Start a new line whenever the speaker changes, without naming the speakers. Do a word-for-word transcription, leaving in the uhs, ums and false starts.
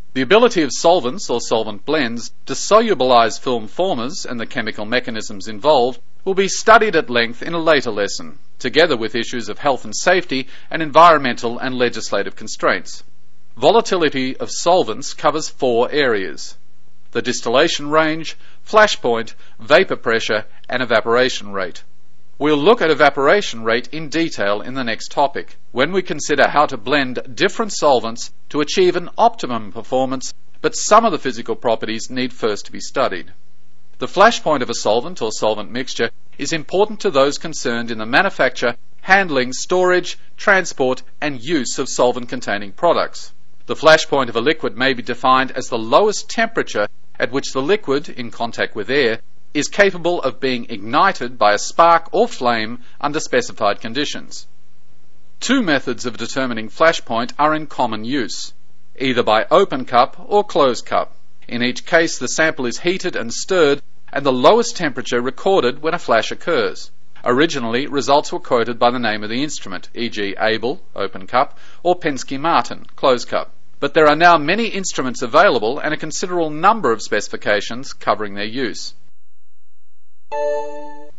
The ability of solvents or solvent blends to solubilize film formers and the chemical mechanisms involved will be studied at length in a later lesson, together with issues of health and safety and environmental and legislative constraints. Volatility of solvents covers four areas: the distillation range, flash point, vapor pressure, and evaporation rate. We'll look at evaporation rate in detail in the next topic, when we consider how to blend different solvents to achieve an optimum performance, but some of the physical properties need first to be studied. The flash point of a solvent or solvent mixture is important to those concerned in the manufacture, handling, storage, transport, and use of solvent-containing products. The flash point of a liquid may be defined as the lowest temperature at which the liquid, in contact with air, is capable of being ignited by a spark or flame under specified conditions. Two methods of determining flash point are in common use, either by open cup or closed cup. In each case, the sample is heated and stirred, and the lowest temperature recorded when a flash occurs. Originally, results were quoted by the name of the instrument, for example Able, open cup, or Penske Martin, closed cup. But there are now many instruments available and a considerable number of specifications covering their use.